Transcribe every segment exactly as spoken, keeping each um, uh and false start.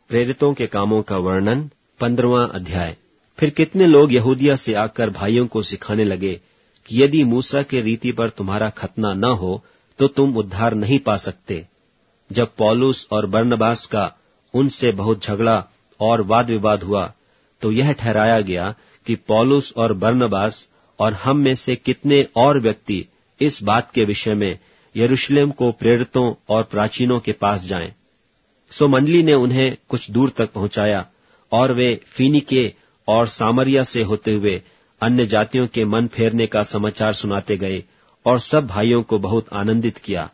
प्रेरितों के कामों का वर्णन, पंद्रहवां अध्याय। फिर कितने लोग यहूदिया से आकर भाइयों को सिखाने लगे कि यदि मूसा के रीति पर तुम्हारा खतना न हो तो तुम उद्धार नहीं पा सकते। जब पौलुस और बरनबास का उनसे बहुत झगड़ा और वाद विवाद हुआ तो यह ठहराया गया कि पौलुस और बरनबास और हम में से कितने और व्यक्ति इस बात के विषय में यरूशलेम को प्रेरितों और प्राचीनों के पास जाएं। सो मंडली ने उन्हें कुछ दूर तक पहुंचाया और वे फीनीके और सामरिया से होते हुए अन्य जातियों के मन फेरने का समाचार सुनाते गए और सब भाइयों को बहुत आनंदित किया।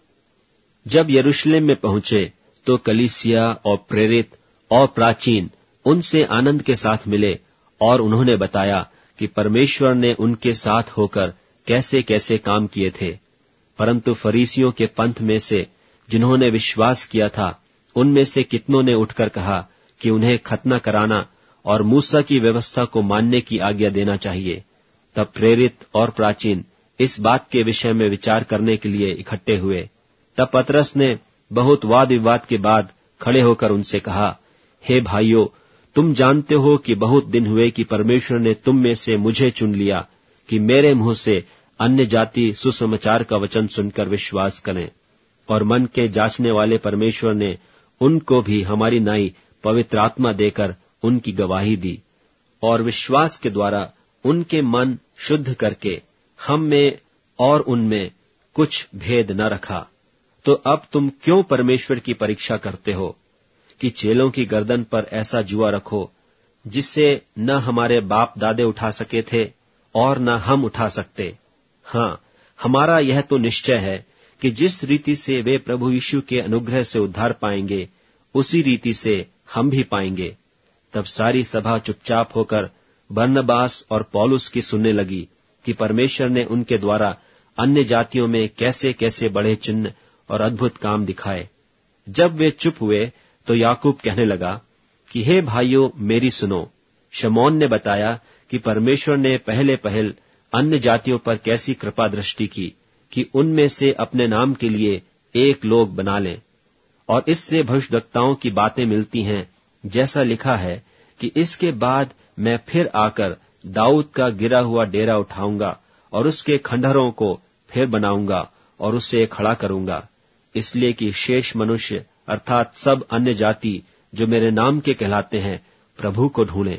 जब यरूशलेम में पहुंचे तो कलीसिया और प्रेरित और प्राचीन उनसे आनंद के साथ मिले और उन्होंने बताया कि परमेश्वर ने उनके साथ होकर कैसे कैसे काम किए थे। परंतु फरीसियों के पंथ में से जिन्होंने विश्वास किया था उनमें से कितनों ने उठकर कहा कि उन्हें खतना कराना और मूसा की व्यवस्था को मानने की आज्ञा देना चाहिए। तब प्रेरित और प्राचीन इस बात के विषय में विचार करने के लिए इकट्ठे हुए। तब पतरस ने बहुत वाद विवाद के बाद खड़े होकर उनसे कहा, हे भाइयों, तुम जानते हो कि बहुत दिन हुए कि परमेश्वर ने तुम में से मुझे चुन लिया कि मेरे मुंह से अन्य जाति सुसमाचार का वचन सुनकर विश्वास करें, और मन के जांचने वाले परमेश्वर ने उनको भी हमारी नाई पवित्र आत्मा देकर उनकी गवाही दी, और विश्वास के द्वारा उनके मन शुद्ध करके हम में और उनमें कुछ भेद न रखा। तो अब तुम क्यों परमेश्वर की परीक्षा करते हो कि चेलों की गर्दन पर ऐसा जुआ रखो जिससे न हमारे बाप दादे उठा सके थे और न हम उठा सकते। हाँ, हमारा यह तो निश्चय है कि जिस रीति से वे प्रभु यीशु के अनुग्रह से उद्धार पाएंगे उसी रीति से हम भी पाएंगे। तब सारी सभा चुपचाप होकर बरनबास और पौलुस की सुनने लगी कि परमेश्वर ने उनके द्वारा अन्य जातियों में कैसे कैसे बड़े चिन्ह और अद्भुत काम दिखाए। जब वे चुप हुए तो याकूब कहने लगा कि हे भाइयों, मेरी सुनो। शमौन ने बताया कि परमेश्वर ने पहले पहल अन्य जातियों पर कैसी कृपा दृष्टि की कि उनमें से अपने नाम के लिए एक लोग बना लें, और इससे भविष्यद्वक्ताओं की बातें मिलती हैं, जैसा लिखा है कि इसके बाद मैं फिर आकर दाऊद का गिरा हुआ डेरा उठाऊंगा और उसके खंडहरों को फिर बनाऊंगा और उसे खड़ा करूंगा, इसलिए कि शेष मनुष्य अर्थात सब अन्य जाति जो मेरे नाम के कहलाते हैं प्रभु को ढूंढें।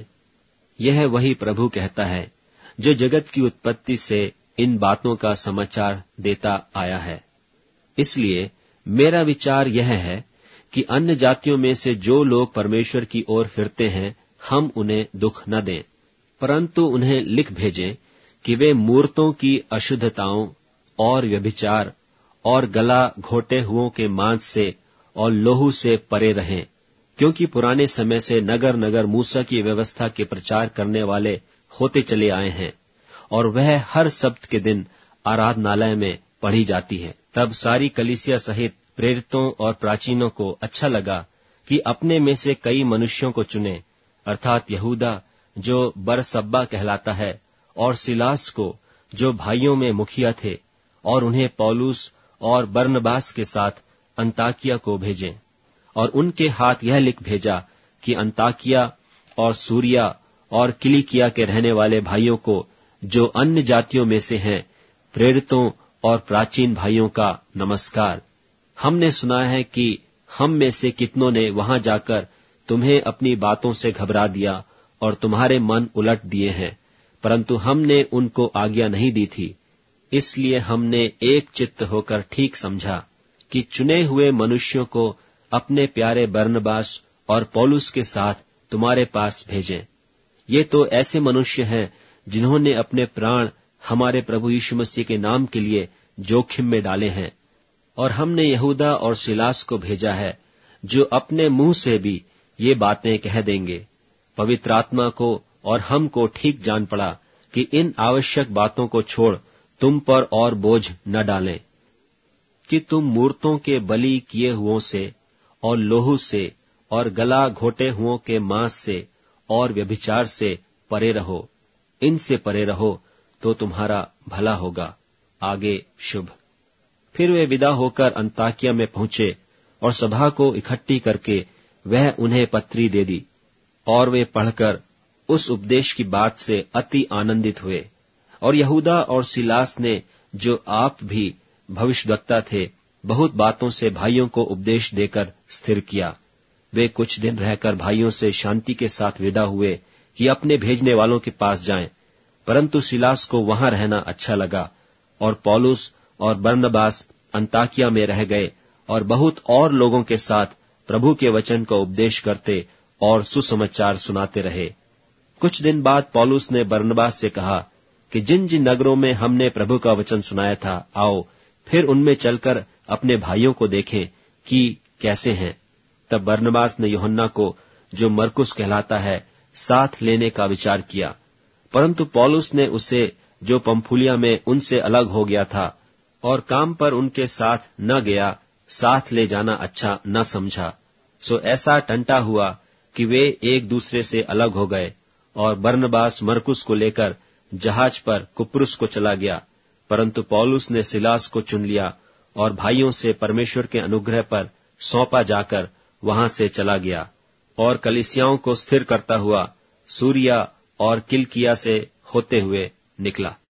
यह वही प्रभु कहता है जो जगत की उत्पत्ति से इन बातों का समाचार देता आया है। इसलिए मेरा विचार यह है कि अन्य जातियों में से जो लोग परमेश्वर की ओर फिरते हैं हम उन्हें दुख न दें, परंतु उन्हें लिख भेजें कि वे मूर्तों की अशुद्धताओं और व्यभिचार और गला घोटे हुओं के मांस से और लोहू से परे रहें, क्योंकि पुराने समय से नगर नगर मूसा की व्यवस्था के प्रचार करने वाले होते चले आए हैं, और वह हर सब्त के दिन आराधनालय में पढ़ी जाती है। तब सारी कलीसिया सहित प्रेरितों और प्राचीनों को अच्छा लगा कि अपने में से कई मनुष्यों को चुने, अर्थात यहूदा जो बरसब्बा कहलाता है, और सिलास को जो भाइयों में मुखिया थे, और उन्हें पौलुस और बरनबास के साथ अंताकिया को भेजें, और उनके हाथ यह लिख भेजा कि अंताकिया और सूरिया और किलिकिया के रहने वाले भाइयों को जो अन्य जातियों में से हैं, प्रेरितों और प्राचीन भाइयों का नमस्कार। हमने सुना है कि हम में से कितनों ने वहां जाकर तुम्हें अपनी बातों से घबरा दिया और तुम्हारे मन उलट दिए हैं, परंतु हमने उनको आज्ञा नहीं दी थी। इसलिए हमने एक चित्त होकर ठीक समझा कि चुने हुए मनुष्यों को अपने प्यारे बरनबास और पौलुस के साथ तुम्हारे पास भेजें। ये तो ऐसे मनुष्य हैं जिन्होंने अपने प्राण हमारे प्रभु यीशु मसीह के नाम के लिए जोखिम में डाले हैं, और हमने यहूदा और सिलास को भेजा है जो अपने मुंह से भी ये बातें कह देंगे। पवित्र आत्मा को और हमको ठीक जान पड़ा कि इन आवश्यक बातों को छोड़ तुम पर और बोझ न डालें, कि तुम मूर्तों के बलि किए हुओं से और लोहू से और गला घोटे हुओं के मांस से और व्यभिचार से परे रहो। इनसे परे रहो तो तुम्हारा भला होगा। आगे शुभ। फिर वे विदा होकर अंताकिया में पहुंचे और सभा को इकट्ठी करके वह उन्हें पत्री दे दी, और वे पढ़कर उस उपदेश की बात से अति आनंदित हुए। और यहूदा और सिलास ने, जो आप भी भविष्यद्वक्ता थे, बहुत बातों से भाइयों को उपदेश देकर स्थिर किया। वे कुछ दिन रहकर भाइयों से शांति के साथ विदा हुए कि अपने भेजने वालों के पास जाएं, परंतु सिलास को वहां रहना अच्छा लगा, और पौलुस और बरनबास अंताकिया में रह गए और बहुत और लोगों के साथ प्रभु के वचन का उपदेश करते और सुसमाचार सुनाते रहे। कुछ दिन बाद पौलुस ने बरनबास से कहा कि जिन जिन नगरों में हमने प्रभु का वचन सुनाया था, आओ फिर उनमें चलकर अपने भाइयों को देखें कि कैसे हैं। तब बरनबास ने यूहन्ना को, जो मरकुस कहलाता है, साथ लेने का विचार किया, परंतु पौलुस ने उसे, जो पंफूलिया में उनसे अलग हो गया था और काम पर उनके साथ न गया, साथ ले जाना अच्छा न समझा। सो ऐसा टंटा हुआ कि वे एक दूसरे से अलग हो गए, और बरनबास मरकुस को लेकर जहाज पर कुप्रुस को चला गया, परंतु पौलुस ने सिलास को चुन लिया और भाइयों से परमेश्वर के अनुग्रह पर सौंपा जाकर वहां से चला गया, और कलीसियाओं को स्थिर करता हुआ सूरिया और किलकिया से होते हुए निकला।